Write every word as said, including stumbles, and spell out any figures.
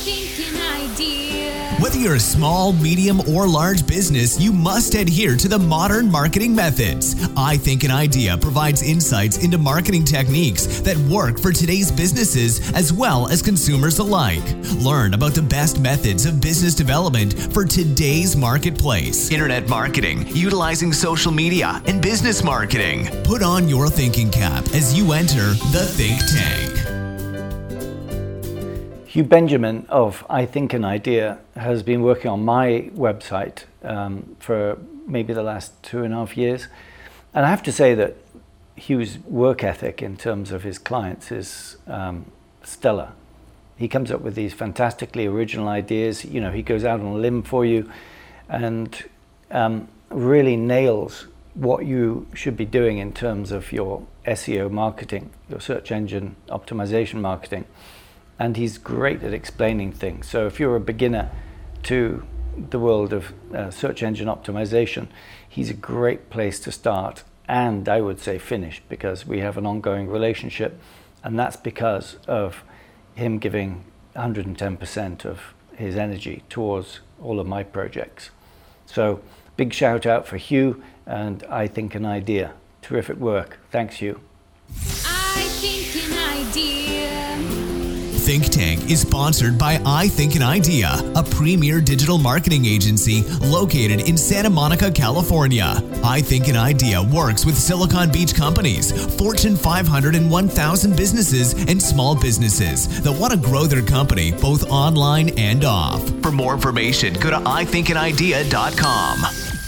think an idea. Whether you're a small, medium, or large business, you must adhere to the modern marketing methods. I Think an Idea provides insights into marketing techniques that work for today's businesses as well as consumers alike. Learn about the best methods of business development for today's marketplace. Internet marketing, utilizing social media, and business marketing. Put on your thinking cap as you enter the Think Tank. Hugh Benjamin of I Think an Idea has been working on my website um, for maybe the last two and a half years. And I have to say that Hugh's work ethic in terms of his clients is um, stellar. He comes up with these fantastically original ideas. You know, he goes out on a limb for you and um, really nails what you should be doing in terms of your S E O marketing, your search engine optimization marketing. And he's great at explaining things. So if you're a beginner to the world of uh, search engine optimization, he's a great place to start, and I would say finish, because we have an ongoing relationship, and that's because of him giving one hundred ten percent of his energy towards all of my projects. So big shout out for Hugh and I Think an Idea. Terrific work. Thanks, Hugh. I think an idea. Think Tank is sponsored by I Think an Idea, a premier digital marketing agency located in Santa Monica, California. I Think an Idea works with Silicon Beach companies, Fortune five hundred and one thousand businesses, and small businesses that want to grow their company both online and off. For more information, go to i think an idea dot com.